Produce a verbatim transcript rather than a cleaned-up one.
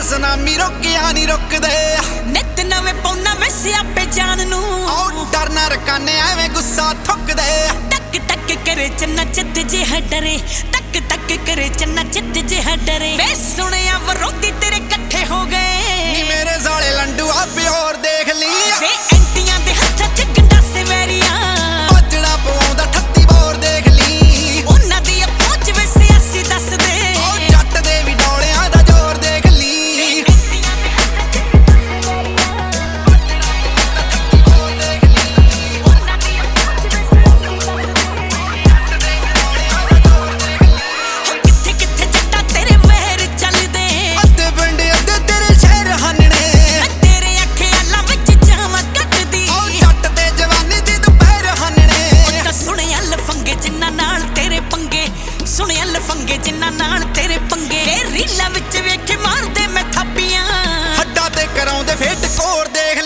tsunami ਰੋਕਿਆ ਨਹੀਂ ਰੁਕਦੇ ਨਿਤ ਨਵੇਂ ਪੌਣਾ ਵੇ ਸਿਆਪੇ ਜਾਨ ਨੂੰ ਉਹ ਡਰਨਾ ਰਕਾਨੇ ਐਵੇਂ ਗੁੱਸਾ ਥੁੱਕਦੇ ਟਕ ਟਕ ਕਰੇ ਚੰਨਾ ਚਿੱਤ ਜਿਹਾ ਡਰੇ ਟਕ ਟਕ ਕਰੇ ਚੰਨਾ ਚਿੱਤ ਜਿਹਾ ਡਰੇ ਵੇ ਸੁਣਿਆ ਵਿਰੋਧੀ ਤੇਰੇ ਇਕੱਠੇ ਹੋ ਗਏ ਨੀ ਮੇਰੇ ਸਾਲੇ ਲੰਡੂ ਆਪੇ ਹੋਰ ਦੇਖ ਲਈ ਵੇ ਐਂਟੀਆਂ ਦੇ ਹੱਥਾਂ ਚ ਗੰਡਾਸੇ ਵੈਰੀਆਂ ਵੱਜਣਾ ਪਵਾਉਂਦਾ ਠੱਤੀ ਬੋਰ ਦੇਖ ਲਈ ਉਹਨਾਂ ਦੀ ਪਹੁੰਚ ਵੇ ਸਿਆਸੀ ਦੱਸ ਦੇ ਉਹ ਜੱਟ ਦੇ ਵੀ ਡੋਲਿਆਂ ਦਾ ਜ਼ੋਰ ਦੇਖ ਲਈ ਕਿੱਥੇ ਕਿੱਥੇ ਜੱਟਾਂ ਤੇਰੇ ਵਹਿਰ ਚੱਲਦੇ ਅੱਧੇ ਪਿੰਡ ਅੱਧੇ ਤੇਰੇ ਸ਼ਹਿਰ ਹਨਣੇ ਤੇਰੇ ਅੱਖੇ ਅੱਲਾਂ ਵਿੱਚ ਜਾਵਾਂ ਕੱਟਦੀ ਉਹ ਜੱਟ ਤੇ ਜਵਾਨੀ ਦੀ ਦੁਪਹਿਰ ਹਨਣੇ ਤਾਂ ਸੁਣਿਆ ਲਫੰਗੇ ਜਿੰਨਾ ਨਾਲ ਤੇਰੇ ਪੰਗੇ ਸੁਣਿਆ ਲਫੰਗੇ ਜਿੰਨਾ ਨਾਲ ਤੇਰੇ ਪੰਗੇ ਇਹ ਰੀਲਾਂ ਵਿੱਚ ਵੇਖੇ ਮਾਰਦੇ ਮੈਂ ਥਾਪੀਆਂ ਹੱਡਾਂ ਤੇ ਕਰਾਉਂਦੇ ਫੇਟ ਕੋਰ ਦੇਖ